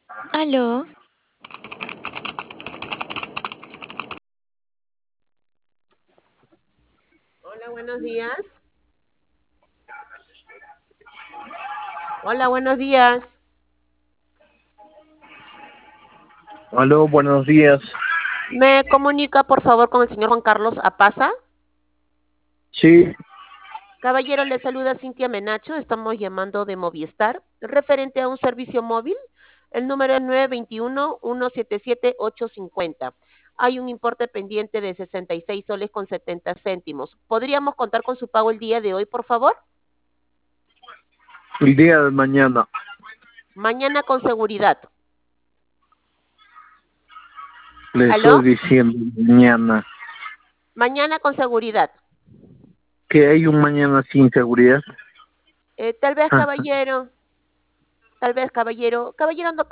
Aló, Hola, buenos días. Hola, buenos días. Aló, buenos días. ¿Me comunica, por favor, con el señor Juan Carlos Apaza? Sí, Caballero, le saluda Cintia Menacho. Estamos llamando de Movistar referente a un servicio móvil. El número es 921-177-850. Hay un importe pendiente de 66 soles con 70 céntimos. ¿Podríamos contar con su pago el día de hoy, por favor? el día de mañana. Mañana con seguridad. Le ¿Aló? estoy diciendo mañana. Mañana con seguridad. Que hay un mañana sin seguridad. Tal vez, caballero. Tal vez, caballero. Caballero, no